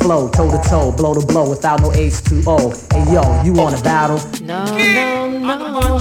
flow, toe to toe, blow to blow without no H2O. Hey yo, you want a battle? No, no, no.